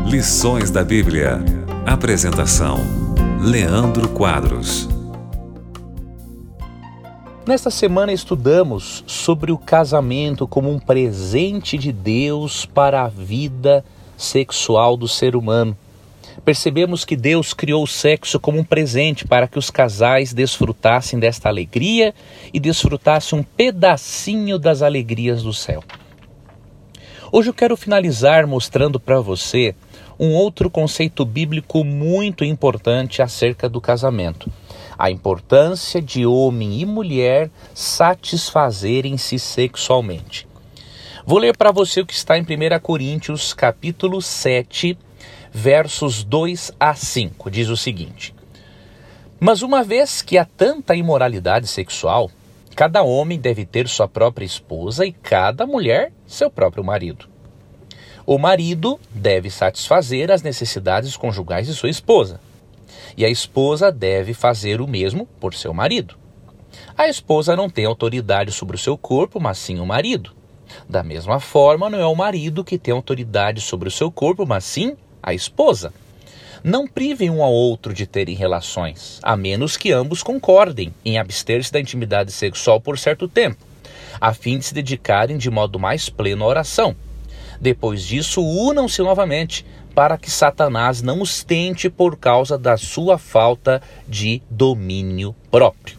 Lições da Bíblia. Apresentação: Leandro Quadros. Nesta semana estudamos sobre o casamento como um presente de Deus para a vida sexual do ser humano. Percebemos que Deus criou o sexo como um presente para que os casais desfrutassem desta alegria e desfrutassem um pedacinho das alegrias do céu. Hoje eu quero finalizar mostrando para você um outro conceito bíblico muito importante acerca do casamento. A importância de homem e mulher satisfazerem-se sexualmente. Vou ler para você o que está em 1 Coríntios, capítulo 7, versos 2 a 5. Diz o seguinte: Mas uma vez que há tanta imoralidade sexual, cada homem deve ter sua própria esposa e cada mulher seu próprio marido. O marido deve satisfazer as necessidades conjugais de sua esposa, e a esposa deve fazer o mesmo por seu marido. A esposa não tem autoridade sobre o seu corpo, mas sim o marido. Da mesma forma, não é o marido que tem autoridade sobre o seu corpo, mas sim a esposa. Não privem um ao outro de terem relações, a menos que ambos concordem em abster-se da intimidade sexual por certo tempo, a fim de se dedicarem de modo mais pleno à oração. Depois disso, unam-se novamente, para que Satanás não os tente por causa da sua falta de domínio próprio.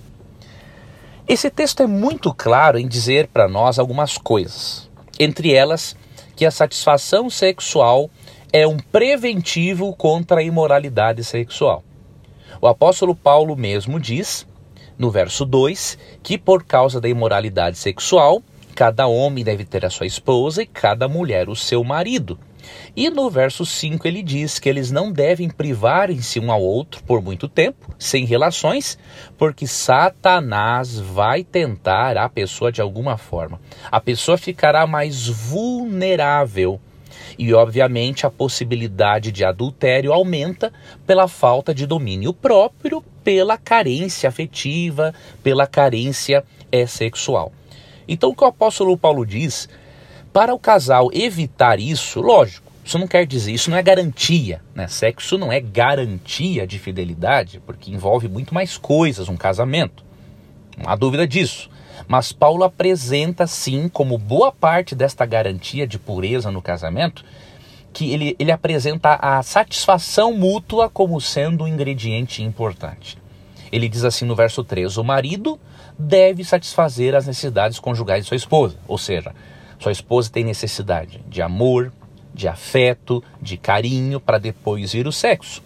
Esse texto é muito claro em dizer para nós algumas coisas, entre elas que a satisfação sexual é um preventivo contra a imoralidade sexual. O apóstolo Paulo mesmo diz, no verso 2, que por causa da imoralidade sexual, cada homem deve ter a sua esposa e cada mulher o seu marido. E no verso 5 ele diz que eles não devem privar-se um ao outro por muito tempo, sem relações, porque Satanás vai tentar a pessoa de alguma forma. A pessoa ficará mais vulnerável. E, obviamente, a possibilidade de adultério aumenta pela falta de domínio próprio, pela carência afetiva, pela carência sexual. Então, o que o apóstolo Paulo diz, para o casal evitar isso, lógico, isso não quer dizer, isso não é garantia, né? Sexo não é garantia de fidelidade, porque envolve muito mais coisas, um casamento. Não há dúvida disso. Mas Paulo apresenta, sim, como boa parte desta garantia de pureza no casamento, que ele apresenta a satisfação mútua como sendo um ingrediente importante. Ele diz assim no verso 3, o marido deve satisfazer as necessidades conjugais de sua esposa. Ou seja, sua esposa tem necessidade de amor, de afeto, de carinho, para depois vir o sexo.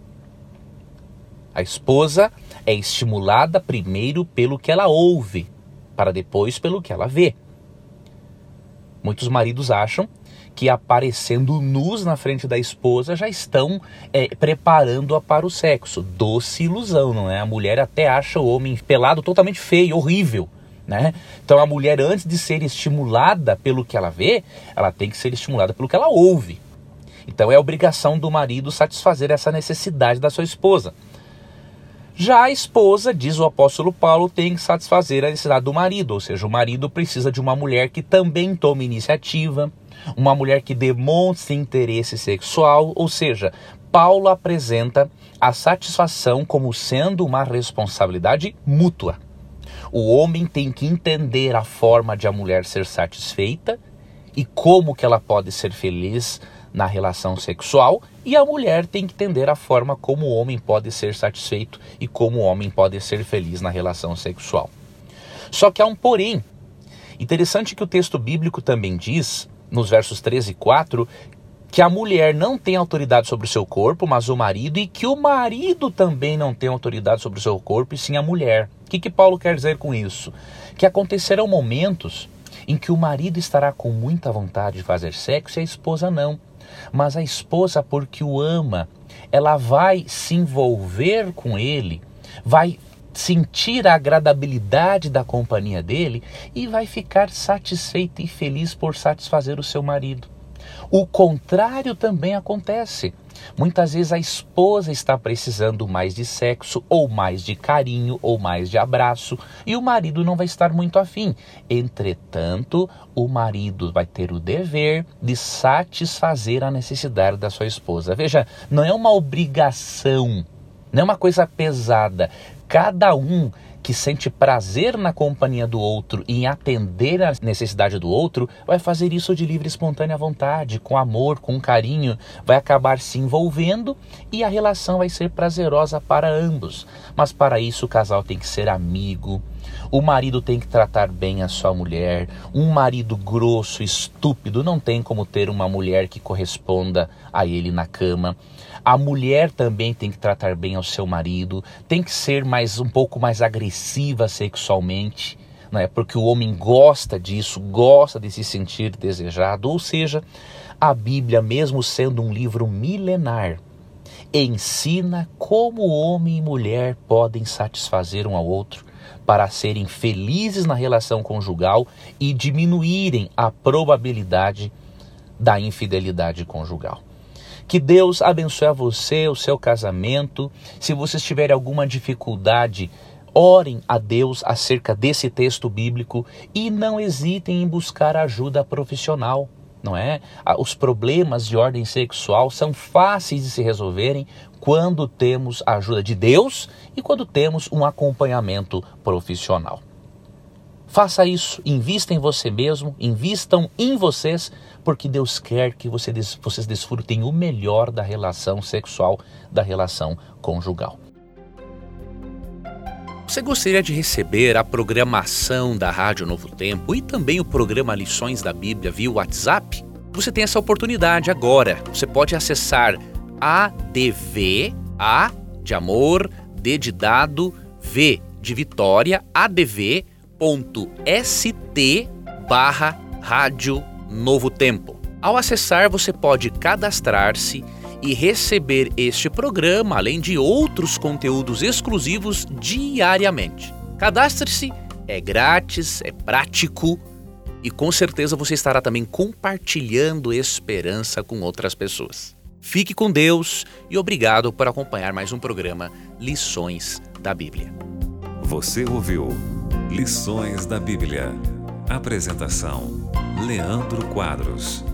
A esposa é estimulada primeiro pelo que ela ouve, para depois pelo que ela vê. Muitos maridos acham que aparecendo nus na frente da esposa já estão preparando-a para o sexo. Doce ilusão, não é? A mulher até acha o homem pelado totalmente feio, horrível, né? Então a mulher, antes de ser estimulada pelo que ela vê, ela tem que ser estimulada pelo que ela ouve. Então é obrigação do marido satisfazer essa necessidade da sua esposa. Já a esposa, diz o apóstolo Paulo, tem que satisfazer a necessidade do marido, ou seja, o marido precisa de uma mulher que também tome iniciativa, uma mulher que demonstre interesse sexual, ou seja, Paulo apresenta a satisfação como sendo uma responsabilidade mútua. O homem tem que entender a forma de a mulher ser satisfeita e como que ela pode ser feliz na relação sexual, e a mulher tem que entender a forma como o homem pode ser satisfeito e como o homem pode ser feliz na relação sexual. Só que há um porém. Interessante que o texto bíblico também diz, nos versos 3 e 4, que a mulher não tem autoridade sobre o seu corpo, mas o marido, e que o marido também não tem autoridade sobre o seu corpo, e sim a mulher. O que Paulo quer dizer com isso? Que acontecerão momentos em que o marido estará com muita vontade de fazer sexo e a esposa não. Mas a esposa, porque o ama, ela vai se envolver com ele, vai sentir a agradabilidade da companhia dele e vai ficar satisfeita e feliz por satisfazer o seu marido. O contrário também acontece. Muitas vezes a esposa está precisando mais de sexo, ou mais de carinho, ou mais de abraço, e o marido não vai estar muito afim. Entretanto, o marido vai ter o dever de satisfazer a necessidade da sua esposa. Veja, não é uma obrigação, não é uma coisa pesada. Cada um que sente prazer na companhia do outro e em atender a necessidade do outro, vai fazer isso de livre e espontânea vontade, com amor, com carinho, vai acabar se envolvendo e a relação vai ser prazerosa para ambos. Mas para isso o casal tem que ser amigo, o marido tem que tratar bem a sua mulher. Um marido grosso, estúpido, não tem como ter uma mulher que corresponda a ele na cama. A mulher também tem que tratar bem ao seu marido, tem que ser um pouco mais agressiva sexualmente, não é? Porque o homem gosta disso, gosta de se sentir desejado. Ou seja, a Bíblia, mesmo sendo um livro milenar, ensina como homem e mulher podem satisfazer um ao outro para serem felizes na relação conjugal e diminuírem a probabilidade da infidelidade conjugal. Que Deus abençoe a você, o seu casamento. Se vocês tiverem alguma dificuldade, orem a Deus acerca desse texto bíblico e não hesitem em buscar ajuda profissional, não é? Os problemas de ordem sexual são fáceis de se resolverem quando temos a ajuda de Deus e quando temos um acompanhamento profissional. Faça isso, invista em você mesmo, invistam em vocês, porque Deus quer que vocês desfrutem o melhor da relação sexual, da relação conjugal. Você gostaria de receber a programação da Rádio Novo Tempo e também o programa Lições da Bíblia via WhatsApp? Você tem essa oportunidade agora. Você pode acessar ADV, A de amor, D de dado, V de Vitória, adv.st/Rádio Novo Tempo. Ao acessar, você pode cadastrar-se e receber este programa, além de outros conteúdos exclusivos diariamente. Cadastre-se, é grátis, é prático e com certeza você estará também compartilhando esperança com outras pessoas. Fique com Deus e obrigado por acompanhar mais um programa Lições da Bíblia. Você ouviu Lições da Bíblia. Apresentação: Leandro Quadros.